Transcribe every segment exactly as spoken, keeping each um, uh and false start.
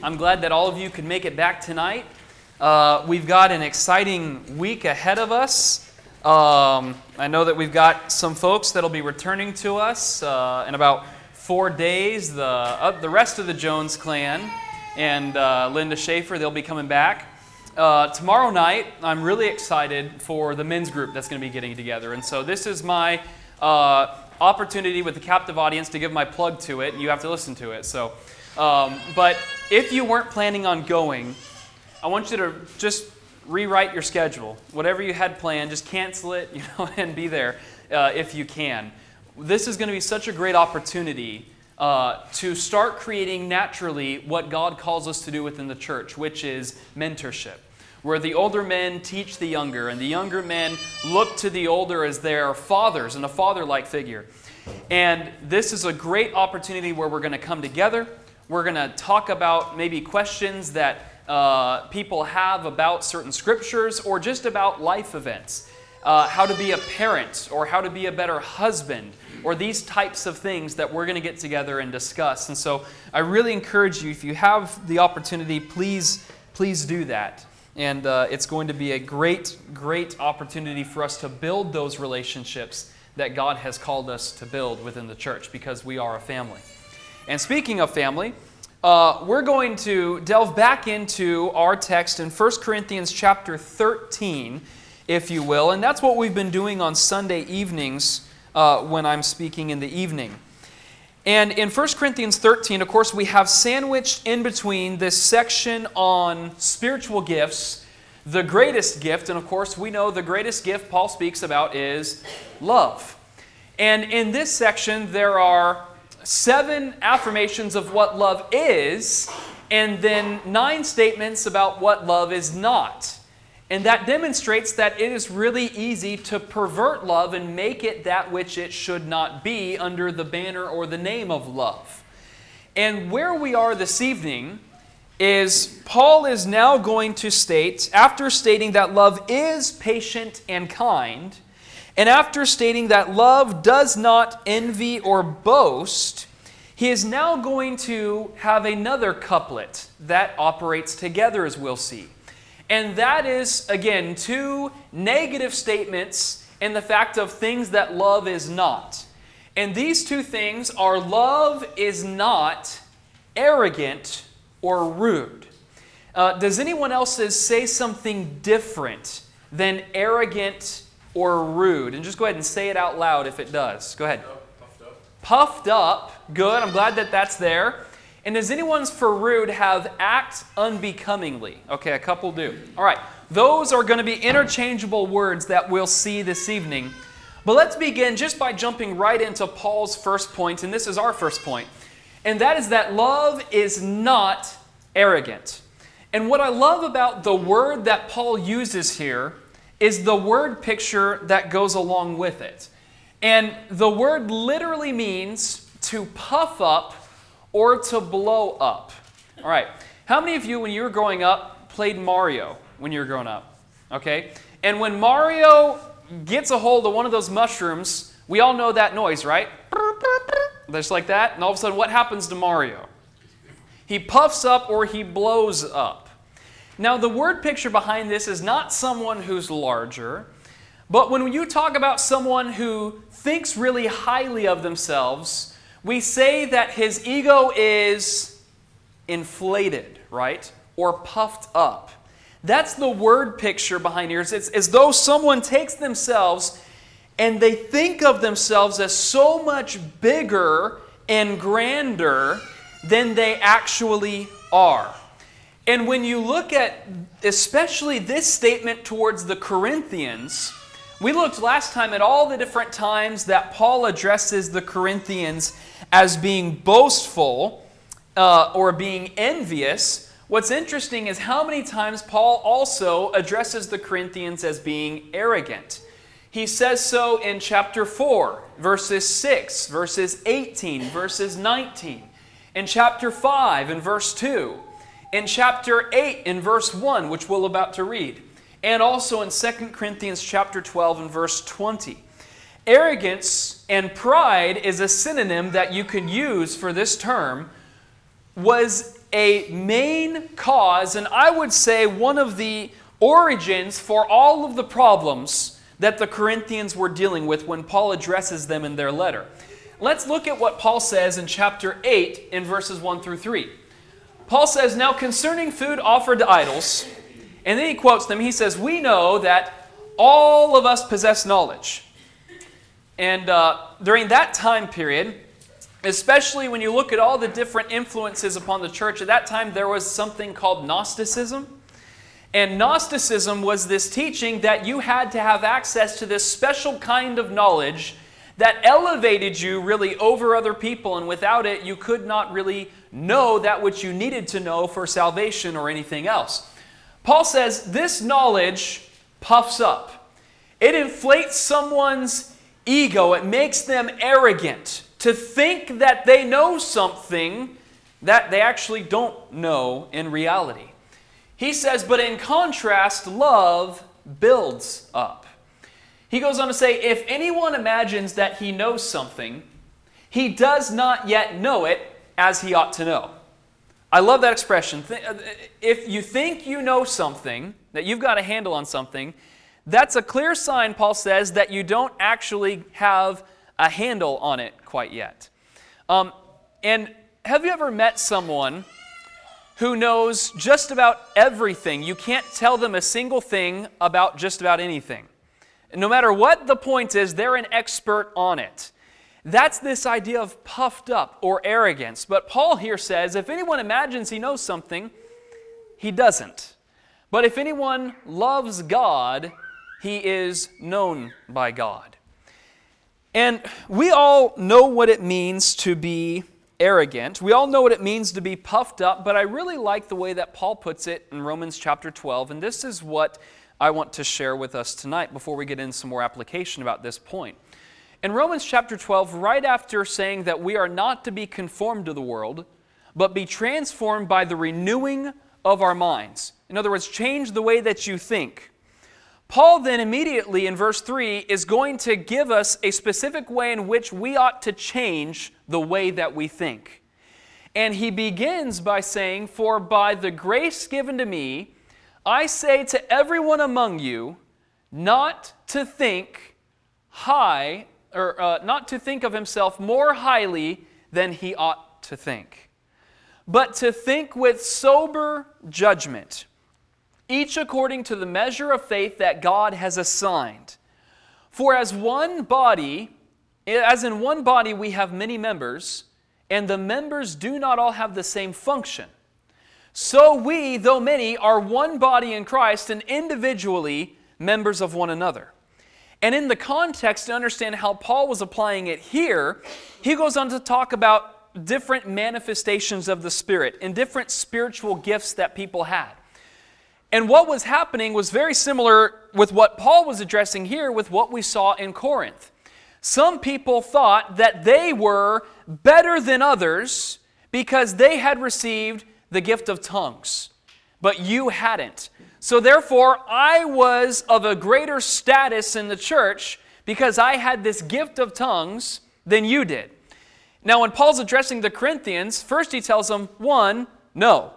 I'm glad that all of you could make it back tonight. Uh, we've got an exciting week ahead of us. Um, I know that we've got some folks that'll be returning to us uh, in about four days. The uh, the rest of the Jones clan and uh, Linda Schaefer, they'll be coming back. Uh, tomorrow night, I'm really excited for the men's group that's going to be getting together. And so this is my uh, opportunity with the captive audience to give my plug to it. You have to listen to it. So, um, but if you weren't planning on going, I want you to just rewrite your schedule. Whatever you had planned, just cancel it, you know, and be there uh, if you can. This is going to be such a great opportunity uh, to start creating naturally what God calls us to do within the church, which is mentorship, where the older men teach the younger, and the younger men look to the older as their fathers and a father-like figure. And this is a great opportunity where we're going to come together. We're going to talk about maybe questions that uh, people have about certain scriptures or just about life events. Uh, how to be a parent or how to be a better husband or these types of things that we're going to get together and discuss. And so I really encourage you, if you have the opportunity, please, please do that. And uh, it's going to be a great, great opportunity for us to build those relationships that God has called us to build within the church, because we are a family. And speaking of family, uh, we're going to delve back into our text in First Corinthians chapter thirteen, if you will. And that's what we've been doing on Sunday evenings uh, when I'm speaking in the evening. And in First Corinthians thirteen, of course, we have sandwiched in between this section on spiritual gifts, the greatest gift, and of course, we know the greatest gift Paul speaks about is love. And in this section, there are seven affirmations of what love is, and then nine statements about what love is not. And that demonstrates that it is really easy to pervert love and make it that which it should not be under the banner or the name of love. And where we are this evening is Paul is now going to state, after stating that love is patient and kind, and after stating that love does not envy or boast, he is now going to have another couplet that operates together, as we'll see. And that is, again, two negative statements in the fact of things that love is not. And these two things are love is not arrogant or rude. Uh, does anyone else say something different than arrogant or rude? And just go ahead and say it out loud if it does. Go ahead. Puffed up. Puffed up. Good. I'm glad that that's there. And does anyone's for rude have act unbecomingly? Okay, a couple do. All right. Those are going to be interchangeable words that we'll see this evening. But let's begin just by jumping right into Paul's first point, and this is our first point. And that is that love is not arrogant. And what I love about the word that Paul uses here is the word picture that goes along with it. And the word literally means to puff up or to blow up. All right. How many of you, when you were growing up, played Mario when you were growing up? Okay. And when Mario gets a hold of one of those mushrooms, we all know that noise, right? Just like that. And all of a sudden, what happens to Mario? He puffs up or he blows up. Now, the word picture behind this is not someone who's larger, but when you talk about someone who thinks really highly of themselves, we say that his ego is inflated, right? Or puffed up. That's the word picture behind here. It's as though someone takes themselves and they think of themselves as so much bigger and grander than they actually are. And when you look at especially this statement towards the Corinthians, we looked last time at all the different times that Paul addresses the Corinthians as being boastful uh, or being envious. What's interesting is how many times Paul also addresses the Corinthians as being arrogant. He says so in chapter four, verses six, verses eighteen, verses nineteen. In chapter five, in verse two. In chapter eight, in verse one, which we're about to read. And also in Second Corinthians chapter twelve and verse twenty. Arrogance and pride is a synonym that you could use for this term, was a main cause, and I would say one of the origins for all of the problems that the Corinthians were dealing with when Paul addresses them in their letter. Let's look at what Paul says in chapter eight in verses one through three. Paul says, "Now concerning food offered to idols," and then he quotes them, he says, "We know that all of us possess knowledge." And uh, during that time period, especially when you look at all the different influences upon the church, at that time there was something called Gnosticism. And Gnosticism was this teaching that you had to have access to this special kind of knowledge that elevated you really over other people, and without it you could not really know that which you needed to know for salvation or anything else. Paul says this knowledge puffs up. It inflates someone's ego. It makes them arrogant to think that they know something that they actually don't know in reality. He says, but in contrast, love builds up. He goes on to say, if anyone imagines that he knows something, he does not yet know it as he ought to know. I love that expression. If you think you know something, that you've got a handle on something, that's a clear sign, Paul says, that you don't actually have a handle on it quite yet. Um, and have you ever met someone who knows just about everything? You can't tell them a single thing about just about anything. No matter what the point is, they're an expert on it. That's this idea of puffed up or arrogance. But Paul here says, if anyone imagines he knows something, he doesn't. But if anyone loves God, he is known by God. And we all know what it means to be arrogant. We all know what it means to be puffed up, but I really like the way that Paul puts it in Romans chapter twelve, and this is what I want to share with us tonight before we get into some more application about this point. In Romans chapter twelve, right after saying that we are not to be conformed to the world, but be transformed by the renewing of our minds. In other words, change the way that you think. Paul then immediately in verse three is going to give us a specific way in which we ought to change the way that we think. And he begins by saying, for by the grace given to me, I say to everyone among you, not to think high, or uh, not to think of himself more highly than he ought to think, but to think with sober judgment, each according to the measure of faith that God has assigned. For as one body, as in one body we have many members, and the members do not all have the same function. So we, though many, are one body in Christ and individually members of one another. And in the context, to understand how Paul was applying it here, he goes on to talk about different manifestations of the Spirit and different spiritual gifts that people had. And what was happening was very similar with what Paul was addressing here with what we saw in Corinth. Some people thought that they were better than others because they had received the gift of tongues, but you hadn't. So therefore, I was of a greater status in the church because I had this gift of tongues than you did. Now, when Paul's addressing the Corinthians, first he tells them, one, no.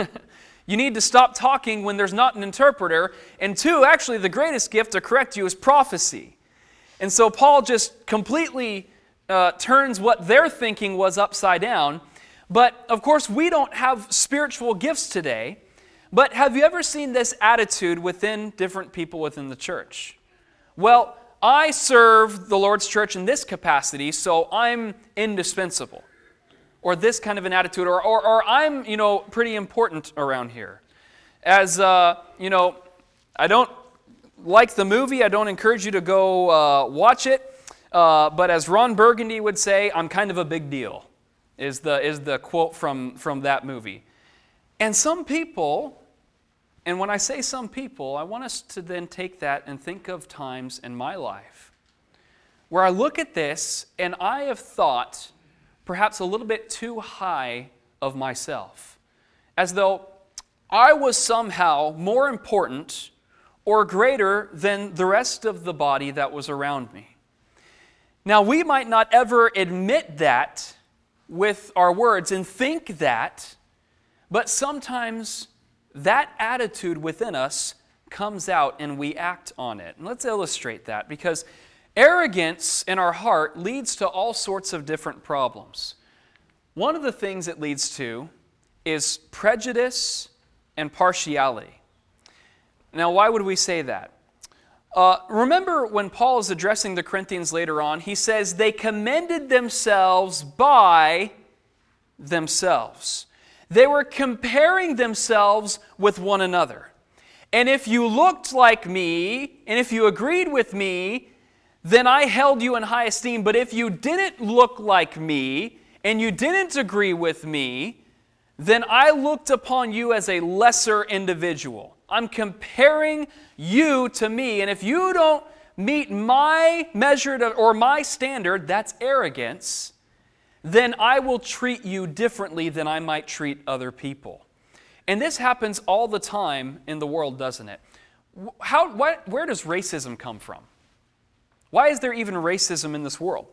You need to stop talking when there's not an interpreter. And two, actually, the greatest gift to correct you is prophecy. And so Paul just completely uh, turns what their thinking was upside down. But, of course, we don't have spiritual gifts today. But have you ever seen this attitude within different people within the church? Well, I serve the Lord's church in this capacity, so I'm indispensable. Or this kind of an attitude, or, or, or I'm, you know, pretty important around here. As, uh, you know, I don't like the movie. I don't encourage you to go uh, watch it. Uh, but as Ron Burgundy would say, I'm kind of a big deal, is the, is the quote from, from that movie. And some people, and when I say some people, I want us to then take that and think of times in my life where I look at this and I have thought perhaps a little bit too high of myself, as though I was somehow more important or greater than the rest of the body that was around me. Now, we might not ever admit that with our words and think that, But sometimes that attitude within us comes out and we act on it. And let's illustrate that, because arrogance in our heart leads to all sorts of different problems. One of the things it leads to is prejudice and partiality. Now, why would we say that? Uh, remember when Paul is addressing the Corinthians later on, he says they commended themselves by themselves. They were comparing themselves with one another. And if you looked like me, and if you agreed with me, then I held you in high esteem. But if you didn't look like me, and you didn't agree with me, then I looked upon you as a lesser individual. I'm comparing you to me, and if you don't meet my measure to, or my standard, that's arrogance, then I will treat you differently than I might treat other people. And this happens all the time in the world, doesn't it? How, what, where does racism come from? Why is there even racism in this world?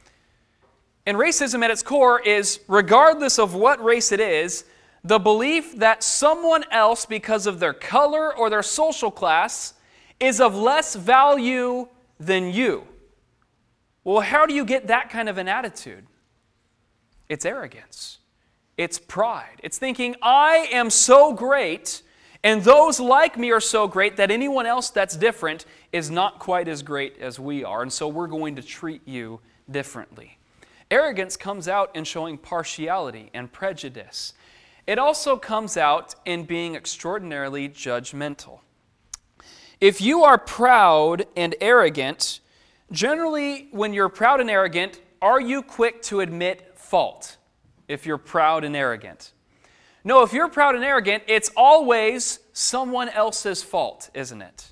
And racism at its core is, regardless of what race it is, the belief that someone else, because of their color or their social class, is of less value than you. Well, how do you get that kind of an attitude? It's arrogance. It's pride. It's thinking, I am so great, and those like me are so great that anyone else that's different is not quite as great as we are, and so we're going to treat you differently. Arrogance comes out in showing partiality and prejudice. It also comes out in being extraordinarily judgmental. If you are proud and arrogant, generally when you're proud and arrogant, are you quick to admit fault if you're proud and arrogant? No, if you're proud and arrogant, it's always someone else's fault, isn't it?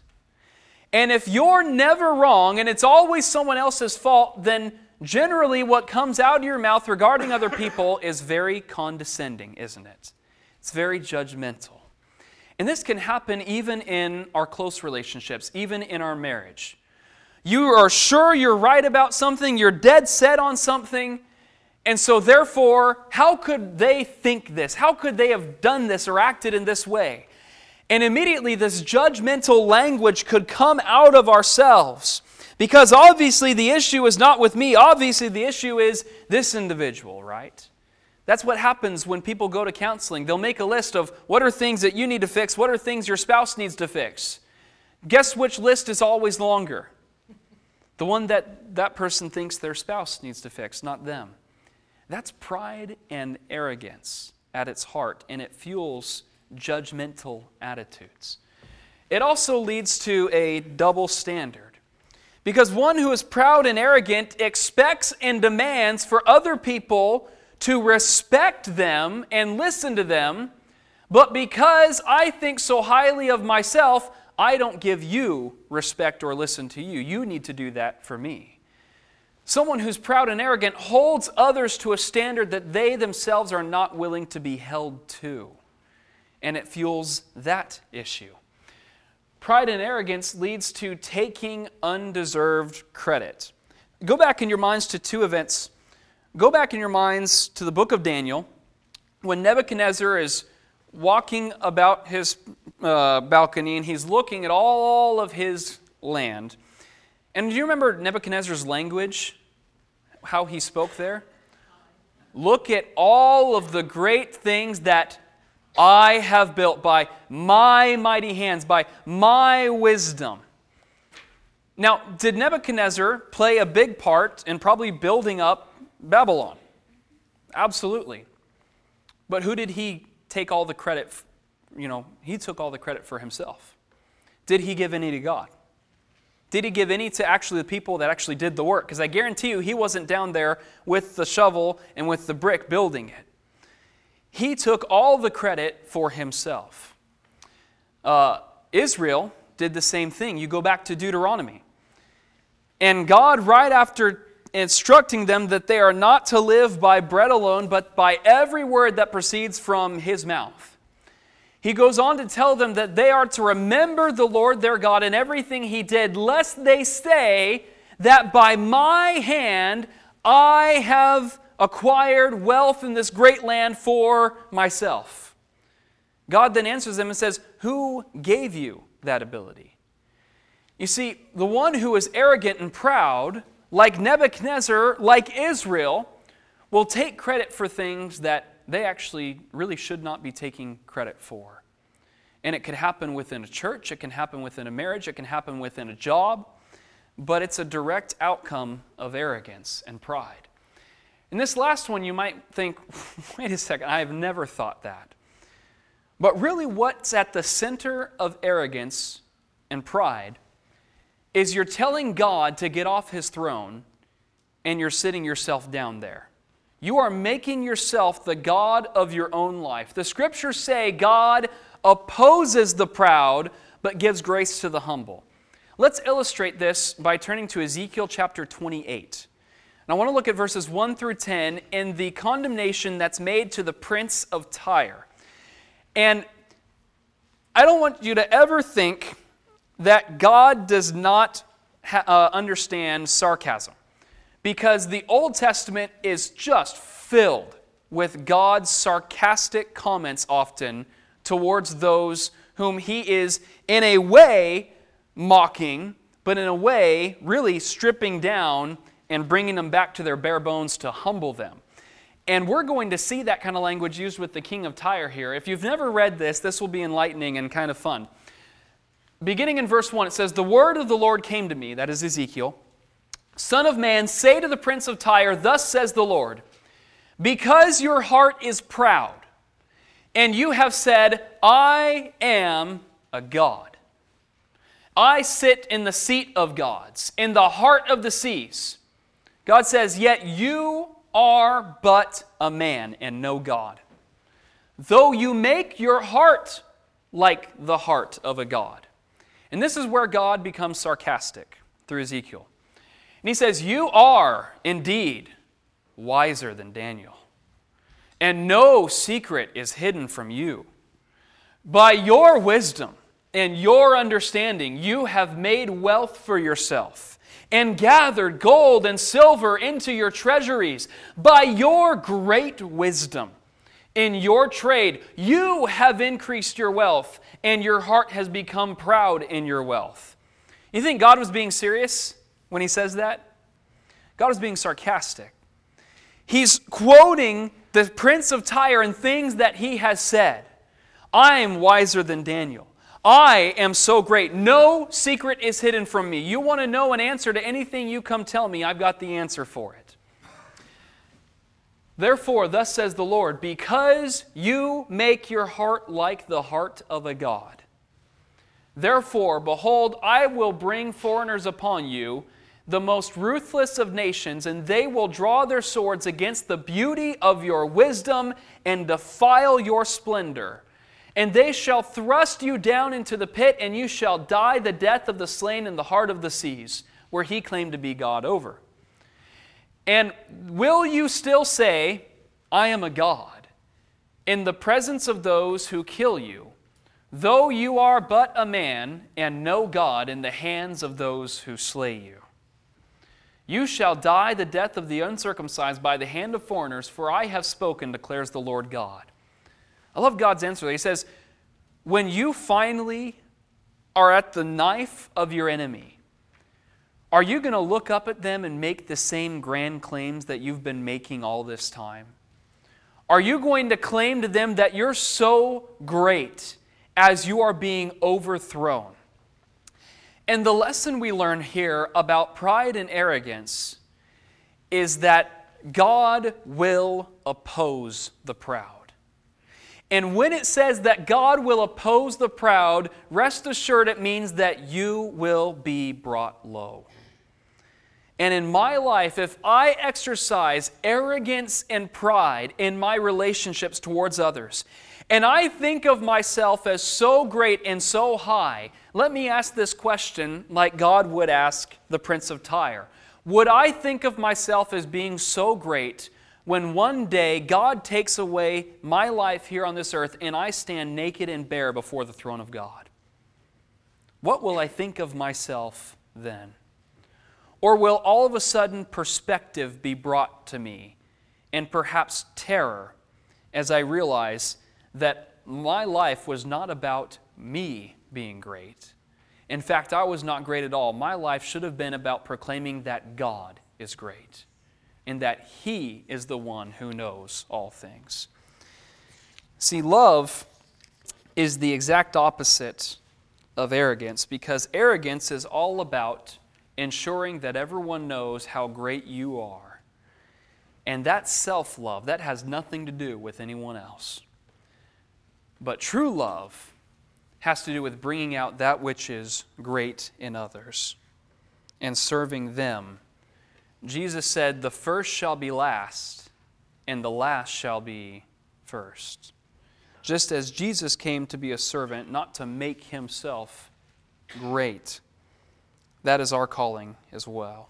And if you're never wrong and it's always someone else's fault, then generally what comes out of your mouth regarding other people is very condescending, isn't it? It's very judgmental. And this can happen even in our close relationships, even in our marriage. You are sure you're right about something, you're dead set on something, and so therefore, how could they think this? How could they have done this or acted in this way? And immediately this judgmental language could come out of ourselves. Because obviously the issue is not with me. Obviously the issue is this individual, right? That's what happens when people go to counseling. They'll make a list of what are things that you need to fix, what are things your spouse needs to fix. Guess which list is always longer? The one that that person thinks their spouse needs to fix, not them. That's pride and arrogance at its heart, and it fuels judgmental attitudes. It also leads to a double standard. Because one who is proud and arrogant expects and demands for other people to respect them and listen to them, but because I think so highly of myself, I don't give you respect or listen to you. You need to do that for me. Someone who's proud and arrogant holds others to a standard that they themselves are not willing to be held to, and it fuels that issue. Pride and arrogance leads to taking undeserved credit. Go back in your minds to two events. Go back in your minds to the book of Daniel, when Nebuchadnezzar is walking about his uh, balcony and he's looking at all of his land. And do you remember Nebuchadnezzar's language? How he spoke there? Look at all of the great things that I have built by my mighty hands, by my wisdom. Now, did Nebuchadnezzar play a big part in probably building up Babylon? Absolutely. But who did he take all the credit, you know, he took all the credit for himself. Did he give any to God? Did he give any to actually the people that actually did the work? Because I guarantee you he wasn't down there with the shovel and with the brick building it. He took all the credit for himself. Uh, Israel did the same thing. You go back to Deuteronomy. And God, right after instructing them that they are not to live by bread alone, but by every word that proceeds from His mouth, He goes on to tell them that they are to remember the Lord their God in everything He did, lest they say that by my hand I have acquired wealth in this great land for myself. God then answers them and says, who gave you that ability? You see, the one who is arrogant and proud, like Nebuchadnezzar, like Israel, will take credit for things that they actually really should not be taking credit for. And it could happen within a church, it can happen within a marriage, it can happen within a job, but it's a direct outcome of arrogance and pride. And this last one, you might think, wait a second, I have never thought that. But really what's at the center of arrogance and pride is you're telling God to get off His throne and you're sitting yourself down there. You are making yourself the God of your own life. The Scriptures say God opposes the proud but gives grace to the humble. Let's illustrate this by turning to Ezekiel chapter twenty-eight. And I want to look at verses one through ten in the condemnation that's made to the prince of Tyre. And I don't want you to ever think that God does not ha- uh, understand sarcasm, because the Old Testament is just filled with God's sarcastic comments often towards those whom He is in a way mocking, but in a way really stripping down and bringing them back to their bare bones to humble them. And we're going to see that kind of language used with the king of Tyre here. If you've never read this, this will be enlightening and kind of fun. Beginning in verse one, it says, "The word of the Lord came to me," that is Ezekiel, "Son of man, say to the prince of Tyre, thus says the Lord, because your heart is proud, and you have said, I am a god. I sit in the seat of gods, in the heart of the seas. God says, yet you are but a man and no God. Though you make your heart like the heart of a god." And this is where God becomes sarcastic through Ezekiel. And He says, "You are indeed wiser than Daniel, and no secret is hidden from you. By your wisdom and your understanding, you have made wealth for yourself, and gathered gold and silver into your treasuries. By your great wisdom in your trade, you have increased your wealth, and your heart has become proud in your wealth." You think God was being serious when He says that? God was being sarcastic. He's quoting the prince of Tyre and things that he has said. I am wiser than Daniel. I am so great. No secret is hidden from me. You want to know an answer to anything, you come tell me. I've got the answer for it. Therefore, thus says the Lord, because you make your heart like the heart of a god, therefore, behold, I will bring foreigners upon you, the most ruthless of nations, and they will draw their swords against the beauty of your wisdom and defile your splendor. And they shall thrust you down into the pit, and you shall die the death of the slain in the heart of the seas, where he claimed to be God over. And will you still say, I am a god, in the presence of those who kill you, though you are but a man and no God in the hands of those who slay you? You shall die the death of the uncircumcised by the hand of foreigners, for I have spoken, declares the Lord God. I love God's answer. He says, when you finally are at the knife of your enemy, are you going to look up at them and make the same grand claims that you've been making all this time? Are you going to claim to them that you're so great as you are being overthrown? And the lesson we learn here about pride and arrogance is that God will oppose the proud. And when it says that God will oppose the proud, rest assured it means that you will be brought low. And in my life, if I exercise arrogance and pride in my relationships towards others, and I think of myself as so great and so high, let me ask this question like God would ask the Prince of Tyre. Would I think of myself as being so great when one day God takes away my life here on this earth and I stand naked and bare before the throne of God? What will I think of myself then? Or will all of a sudden perspective be brought to me, and perhaps terror, as I realize that my life was not about me being great. In fact, I was not great at all. My life should have been about proclaiming that God is great and that He is the one who knows all things. See, love is the exact opposite of arrogance, because arrogance is all about ensuring that everyone knows how great you are. And that's self-love. That has nothing to do with anyone else. But true love has to do with bringing out that which is great in others and serving them. Jesus said, "The first shall be last, and the last shall be first." Just as Jesus came to be a servant, not to make Himself great. That is our calling as well.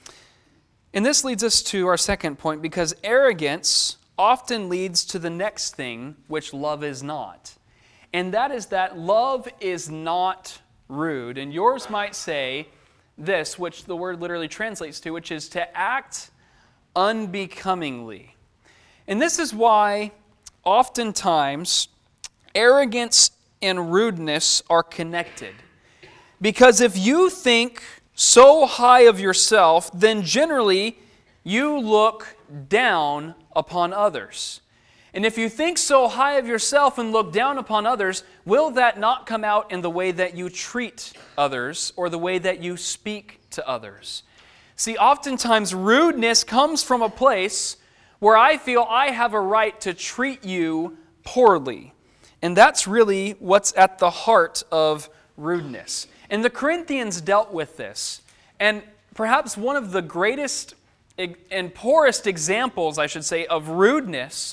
And this leads us to our second point, because arrogance often leads to the next thing, which love is not. And that is that love is not rude. And yours might say this, which the word literally translates to, which is to act unbecomingly. And this is why oftentimes arrogance and rudeness are connected. Because if you think so high of yourself, then generally you look down upon others. And if you think so high of yourself and look down upon others, will that not come out in the way that you treat others or the way that you speak to others? See, oftentimes rudeness comes from a place where I feel I have a right to treat you poorly. And that's really what's at the heart of rudeness. And the Corinthians dealt with this. And perhaps one of the greatest and poorest examples, I should say, of rudeness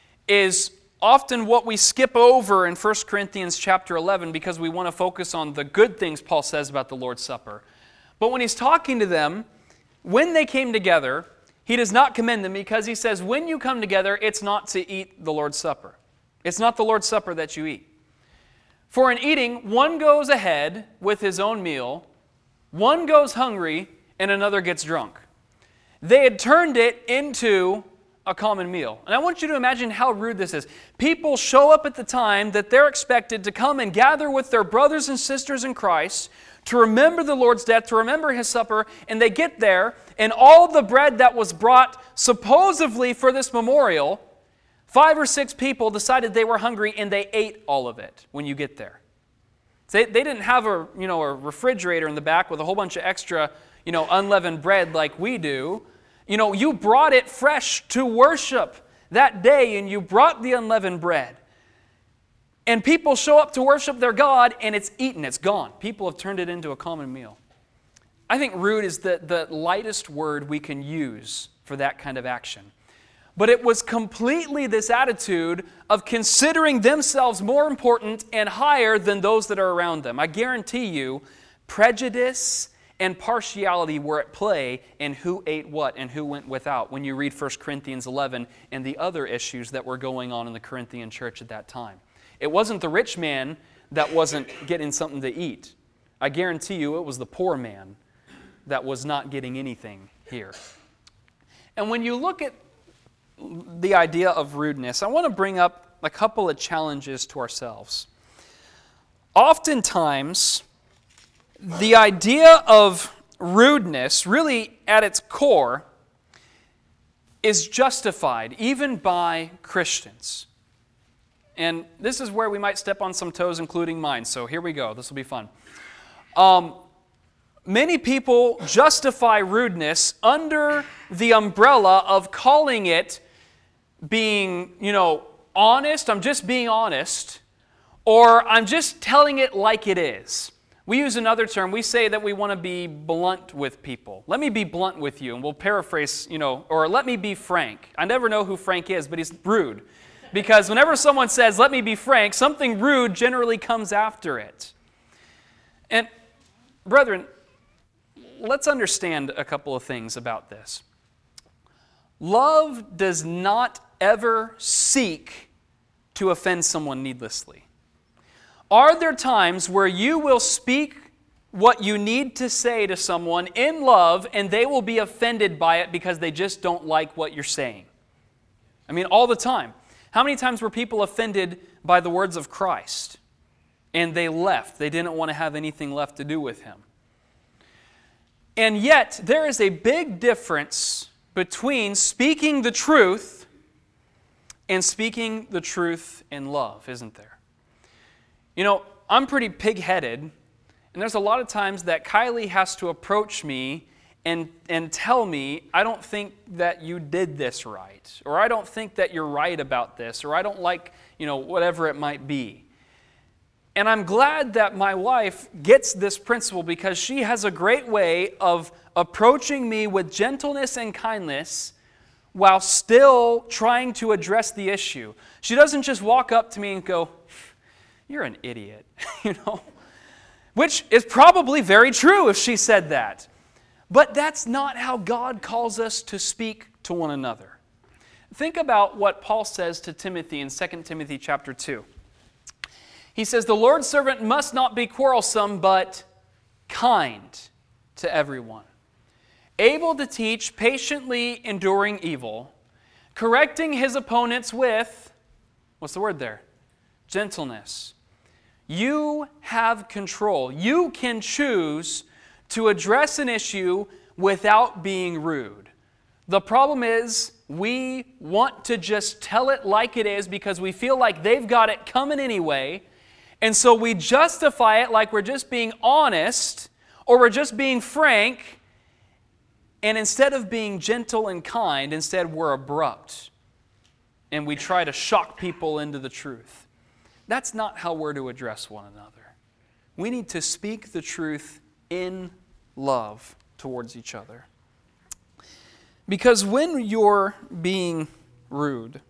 is often what we skip over in First Corinthians chapter eleven because we want to focus on the good things Paul says about the Lord's Supper. But when he's talking to them, when they came together, he does not commend them because he says, when you come together, it's not to eat the Lord's Supper. It's not the Lord's Supper that you eat. For in eating, one goes ahead with his own meal, one goes hungry, and another gets drunk. They had turned it into a common meal. And I want you to imagine how rude this is. People show up at the time that they're expected to come and gather with their brothers and sisters in Christ to remember the Lord's death, to remember His supper, and they get there, and all the bread that was brought supposedly for this memorial, five or six people decided they were hungry and they ate all of it when you get there. They, they didn't have a, you know, a refrigerator in the back with a whole bunch of extra, you know, unleavened bread like we do. You know, you brought it fresh to worship that day, and you brought the unleavened bread. And people show up to worship their God, and it's eaten, it's gone. People have turned it into a common meal. I think rude is the, the lightest word we can use for that kind of action. But it was completely this attitude of considering themselves more important and higher than those that are around them. I guarantee you, prejudice and partiality were at play in who ate what and who went without when you read First Corinthians eleven and the other issues that were going on in the Corinthian church at that time. It wasn't the rich man that wasn't getting something to eat. I guarantee you it was the poor man that was not getting anything here. And when you look at the idea of rudeness, I want to bring up a couple of challenges to ourselves. Oftentimes, the idea of rudeness, really at its core, is justified even by Christians. And this is where we might step on some toes, including mine. So here we go. This will be fun. Um, many people justify rudeness under the umbrella of calling it being, you know, honest. I'm just being honest. Or I'm just telling it like it is. We use another term. We say that we want to be blunt with people. Let me be blunt with you, and we'll paraphrase, you know, or let me be frank. I never know who Frank is, but he's rude. Because whenever someone says, let me be frank, something rude generally comes after it. And, brethren, let's understand a couple of things about this. Love does not ever seek to offend someone needlessly. Are there times where you will speak what you need to say to someone in love and they will be offended by it because they just don't like what you're saying? I mean, all the time. How many times were people offended by the words of Christ and they left? They didn't want to have anything left to do with Him. And yet, there is a big difference between speaking the truth and speaking the truth in love, isn't there? You know, I'm pretty pig-headed, and there's a lot of times that Kylie has to approach me and, and tell me, I don't think that you did this right, or I don't think that you're right about this, or I don't like, you know, whatever it might be. And I'm glad that my wife gets this principle because she has a great way of approaching me with gentleness and kindness while still trying to address the issue. She doesn't just walk up to me and go, "You're an idiot," you know, which is probably very true if she said that. But that's not how God calls us to speak to one another. Think about what Paul says to Timothy in Second Timothy chapter two. He says, "The Lord's servant must not be quarrelsome, but kind to everyone, able to teach, patiently enduring evil, correcting his opponents with," what's the word there? Gentleness. You have control. You can choose to address an issue without being rude. The problem is we want to just tell it like it is because we feel like they've got it coming anyway. And so we justify it like we're just being honest or we're just being frank. And instead of being gentle and kind, instead we're abrupt. And we try to shock people into the truth. That's not how we're to address one another. We need to speak the truth in love towards each other. Because when you're being rude,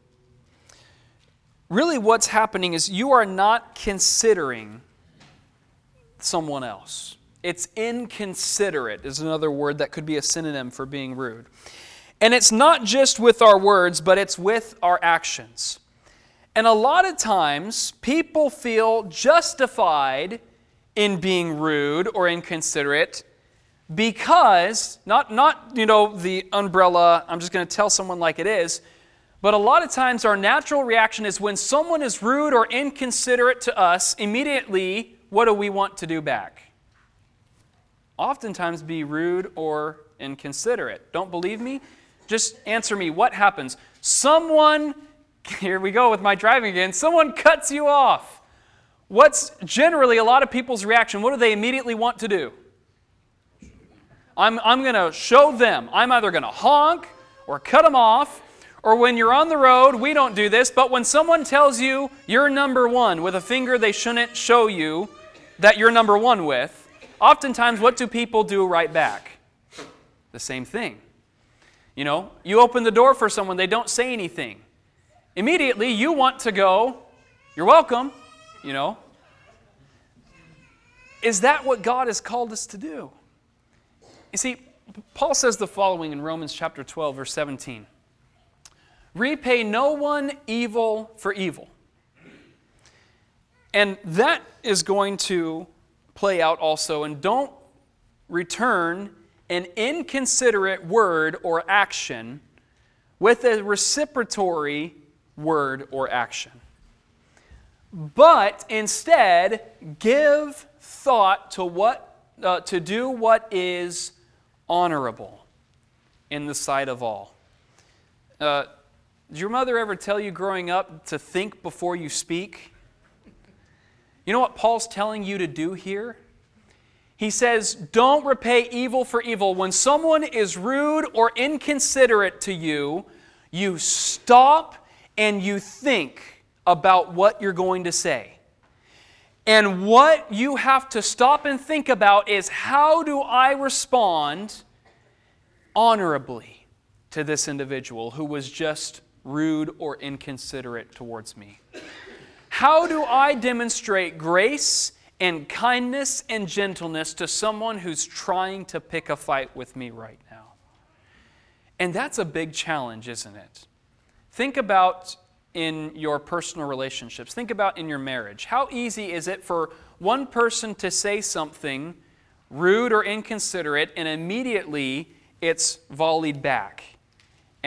really what's happening is you are not considering someone else. It's inconsiderate is another word that could be a synonym for being rude. And it's not just with our words, but it's with our actions. And a lot of times, people feel justified in being rude or inconsiderate because, not, not you know, the umbrella, I'm just going to tell someone like it is, but a lot of times our natural reaction is when someone is rude or inconsiderate to us, immediately, what do we want to do back? Oftentimes be rude or inconsiderate. Don't believe me? Just answer me. What happens? Someone, here we go with my driving again, someone cuts you off. What's generally a lot of people's reaction? What do they immediately want to do? I'm, I'm going to show them. I'm either going to honk or cut them off. Or when you're on the road, we don't do this, but when someone tells you you're number one with a finger they shouldn't show you that you're number one with, oftentimes what do people do right back? The same thing. You know, you open the door for someone, they don't say anything. Immediately you want to go, "You're welcome," you know. Is that what God has called us to do? You see, Paul says the following in Romans chapter twelve, verse seventeen. "Repay no one evil for evil." And that is going to play out also. And don't return an inconsiderate word or action with a reciprocatory word or action. But instead, give thought to what uh, to do what is honorable in the sight of all. Uh, Did your mother ever tell you growing up to think before you speak? You know what Paul's telling you to do here? He says, don't repay evil for evil. When someone is rude or inconsiderate to you, you stop and you think about what you're going to say. And what you have to stop and think about is, how do I respond honorably to this individual who was just rude or inconsiderate towards me? How do I demonstrate grace and kindness and gentleness to someone who's trying to pick a fight with me right now? And that's a big challenge, isn't it? Think about in your personal relationships. Think about in your marriage. How easy is it for one person to say something rude or inconsiderate and immediately it's volleyed back?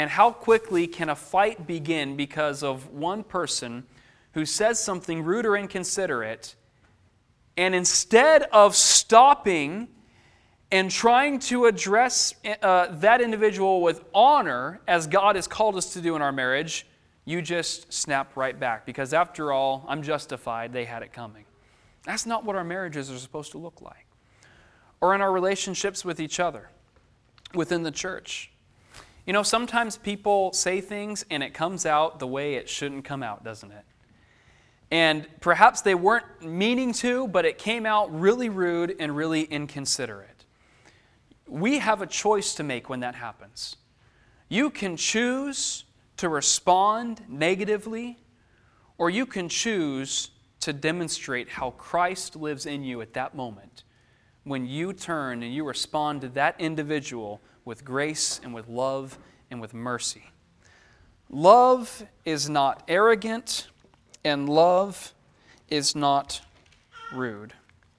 And how quickly can a fight begin because of one person who says something rude or inconsiderate, and instead of stopping and trying to address uh, that individual with honor, as God has called us to do in our marriage, you just snap right back. Because after all, I'm justified, they had it coming. That's not what our marriages are supposed to look like. Or in our relationships with each other, within the church. You know, sometimes people say things and it comes out the way it shouldn't come out, doesn't it? And perhaps they weren't meaning to, but it came out really rude and really inconsiderate. We have a choice to make when that happens. You can choose to respond negatively, or you can choose to demonstrate how Christ lives in you at that moment when you turn and you respond to that individual with grace and with love and with mercy. Love is not arrogant, and love is not rude.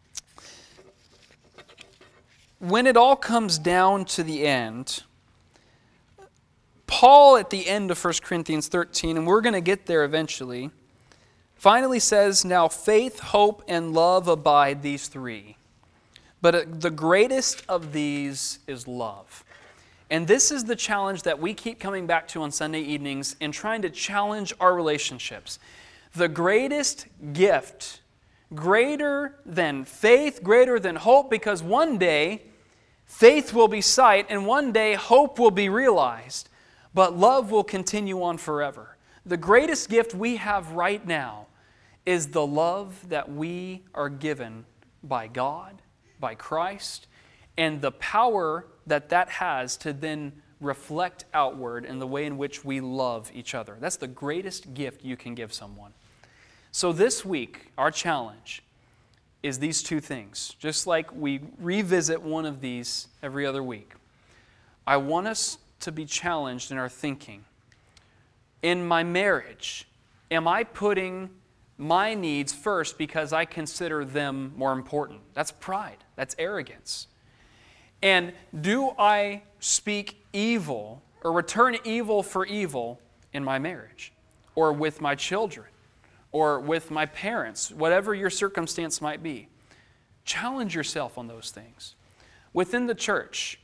When it all comes down to the end, Paul at the end of First Corinthians thirteen, and we're going to get there eventually, finally says, now faith, hope, and love abide, these three. But the greatest of these is love. And this is the challenge that we keep coming back to on Sunday evenings and trying to challenge our relationships. The greatest gift, greater than faith, greater than hope, because one day faith will be sight and one day hope will be realized, but love will continue on forever. The greatest gift we have right now is the love that we are given by God, by Christ, and the power that that has to then reflect outward in the way in which we love each other. That's the greatest gift you can give someone. So this week, our challenge is these two things. Just like we revisit one of these every other week, I want us to be challenged in our thinking. In my marriage, am I putting my needs first because I consider them more important? That's pride. That's arrogance. And do I speak evil or return evil for evil in my marriage or with my children or with my parents, whatever your circumstance might be? Challenge yourself on those things. Within the church,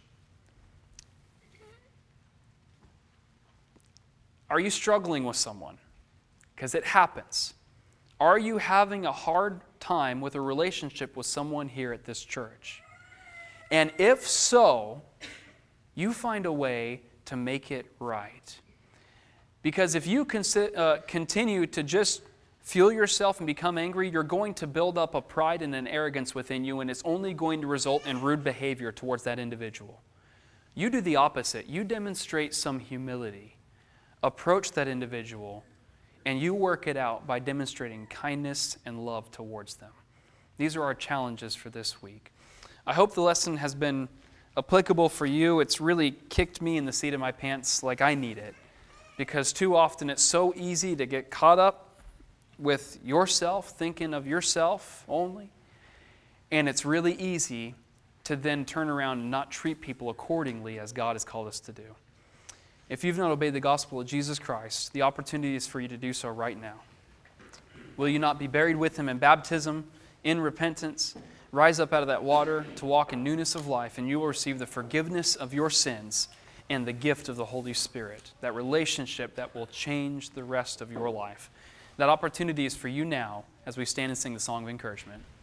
are you struggling with someone? Because it happens. Are you having a hard time with a relationship with someone here at this church? And if so, you find a way to make it right. Because if you consi- uh, continue to just feel yourself and become angry, you're going to build up a pride and an arrogance within you, and it's only going to result in rude behavior towards that individual. You do the opposite. You demonstrate some humility. Approach that individual, and you work it out by demonstrating kindness and love towards them. These are our challenges for this week. I hope the lesson has been applicable for you. It's really kicked me in the seat of my pants like I need it, because too often it's so easy to get caught up with yourself, thinking of yourself only, and it's really easy to then turn around and not treat people accordingly as God has called us to do. If you've not obeyed the gospel of Jesus Christ, the opportunity is for you to do so right now. Will you not be buried with Him in baptism, in repentance, rise up out of that water to walk in newness of life, and you will receive the forgiveness of your sins and the gift of the Holy Spirit, that relationship that will change the rest of your life. That opportunity is for you now as we stand and sing the song of encouragement.